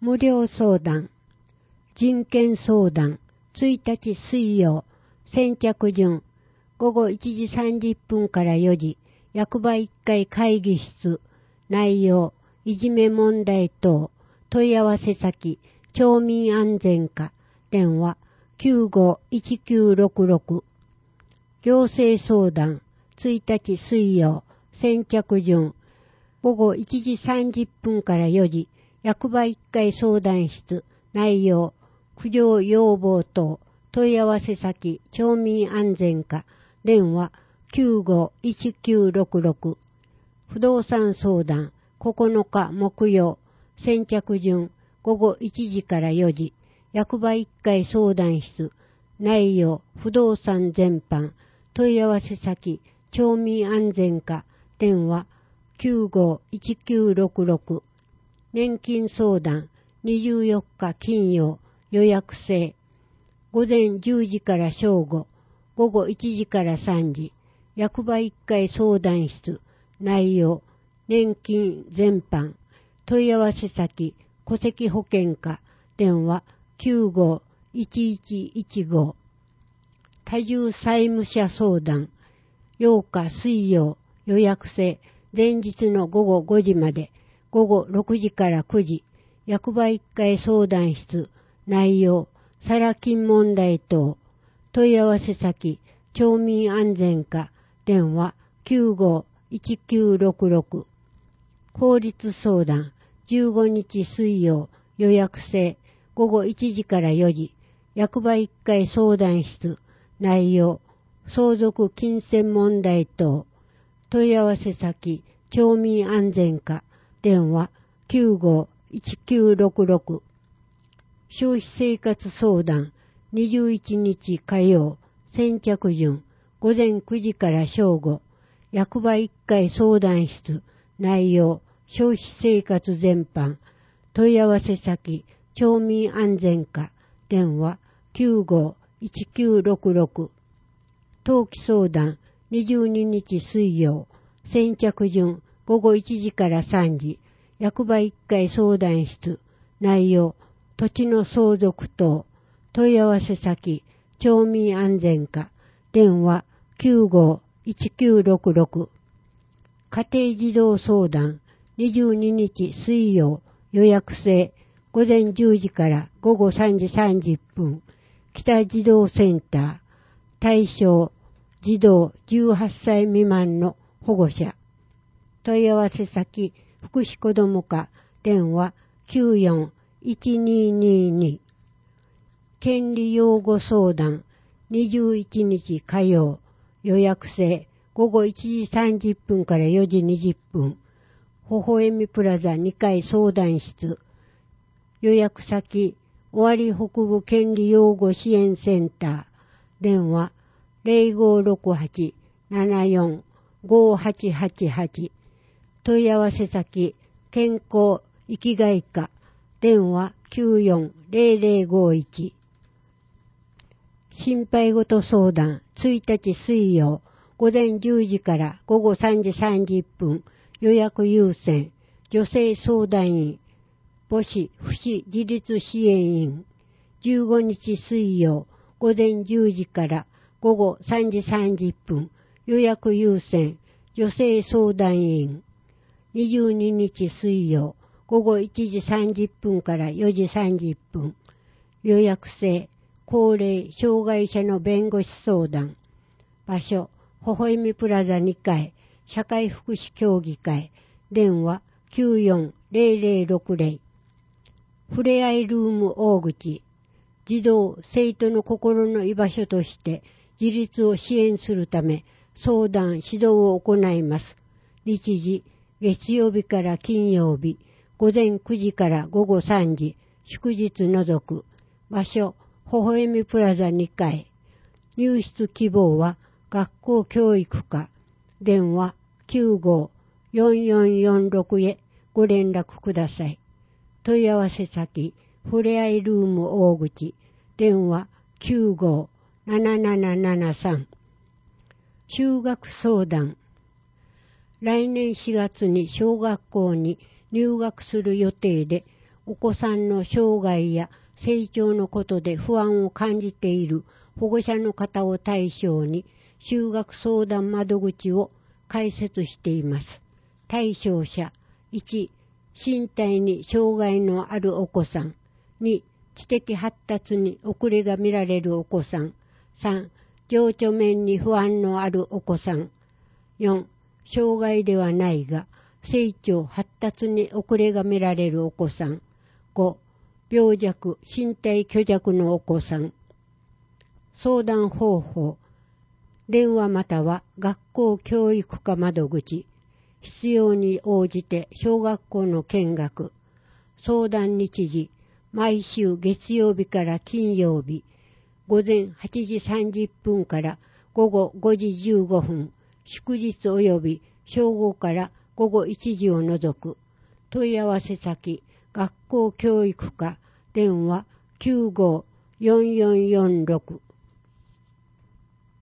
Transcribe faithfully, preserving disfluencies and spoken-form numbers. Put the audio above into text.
無料相談、人権相談、いちにち水曜、先着順、ごごいちじさんじゅっぷんからよじ、役場いっかい会議室、内容、いじめ問題等、問い合わせ先、町民安全課、電話、きゅうごいちきゅうろくろく、行政相談、いちにち水曜、先着順、ごごいちじさんじゅっぷんからよじ、役場いっかい相談室、内容、苦情要望等、問い合わせ先、町民安全課、電話、きゅうごいちきゅうろくろく、不動産相談、ここのか木曜、先着順、ごごいちじからよじ、役場いっかい相談室、内容、不動産全般、問い合わせ先、町民安全課、電話、きゅうごいちきゅうろくろく、年金相談、にじゅうよっか金曜、予約制、午前じゅうじから正午、ごごいちじからさんじ、役場いっかい相談室、内容、年金全般、問い合わせ先、戸籍保険課、電話、きゅうごいちいちいちご、多重債務者相談、ようか水曜、予約制、前日のごごごじまで、ごごろくじからくじ、役場いっかい相談室、内容、サラ金問題等、問い合わせ先、町民安全課、電話、きゅうごいちきゅうろくろく、法律相談、じゅうごにち水曜、予約制、ごごいちじからよじ、役場いっかい相談室、内容、相続金銭問題等、問い合わせ先、町民安全課、電話、きゅうごいちきゅうろくろく、消費生活相談、にじゅういちにち火曜、先着順、午前くじから正午、役場いっかい相談室、内容、消費生活全般、問い合わせ先、町民安全課、電話、きゅうごいちきゅうろくろく、登記相談、にじゅうににち水曜、先着順、ごごいちじからさんじ、役場いっかい相談室、内容、土地の相続等、問い合わせ先、町民安全課、電話、きゅうごいちきゅうろくろく、家庭児童相談、にじゅうににち水曜、予約制、午前じゅうじからごごさんじさんじゅっぷん、北児童センター、対象、児童じゅうはっさい未満の保護者、問い合わせ先、福祉子ども課、電話、きゅうよんいちににに、権利擁護相談、にじゅういちにち火曜、予約制、ごごいちじさんじゅっぷんからよじにじゅっぷん、微笑みプラザにかい相談室、予約先、尾張北部権利擁護支援センター、電話、ゼロごろくはちななよんごはちはちはち、問い合わせ先、健康生きがい課、電話きゅうよんゼロゼロごいち、心配事相談、いちにち水曜、午前じゅうじからごごさんじさんじゅっぷん、予約優先、女性相談員、母子福祉自立支援員、じゅうごにち水曜、午前じゅうじからごごさんじさんじゅっぷん、予約優先、女性相談員、にじゅうににち水曜、ごごいちじさんじゅっぷんからよじさんじゅっぷん、予約制、高齢障害者の弁護士相談、場所、微笑みプラザにかい、社会福祉協議会、電話きゅうよんゼロゼロろくゼロ、ふれあいルーム大口、児童、生徒の心の居場所として自立を支援するため相談、指導を行います。日時、月曜日から金曜日、午前くじからごごさんじ、祝日除く。場所、微笑みプラザにかい。入室希望は学校教育課。電話きゅうごよんよんよんろくへご連絡ください。問い合わせ先、ふれあいルーム大口。電話きゅうごななななななさん。就学相談。来年しがつに小学校に入学する予定で、 お子さんの生涯や成長のことで不安を感じている保護者の方を対象に就学相談窓口を開設しています。対象者いち、身体に障害のあるお子さん。に、知的発達に遅れが見られるお子さん。さん、情緒面に不安のあるお子さん。よん、障害ではないが成長発達に遅れが見られるお子さん。ご、病弱身体虚弱のお子さん。相談方法、電話または学校教育課窓口。必要に応じて小学校の見学。相談日時、毎週月曜日から金曜日、午前はちじさんじゅっぷんから午後ごじじゅうごふん、祝日及び正午から午後いちじを除く。問い合わせ先、学校教育課、電話きゅうごーよんよんよんろく。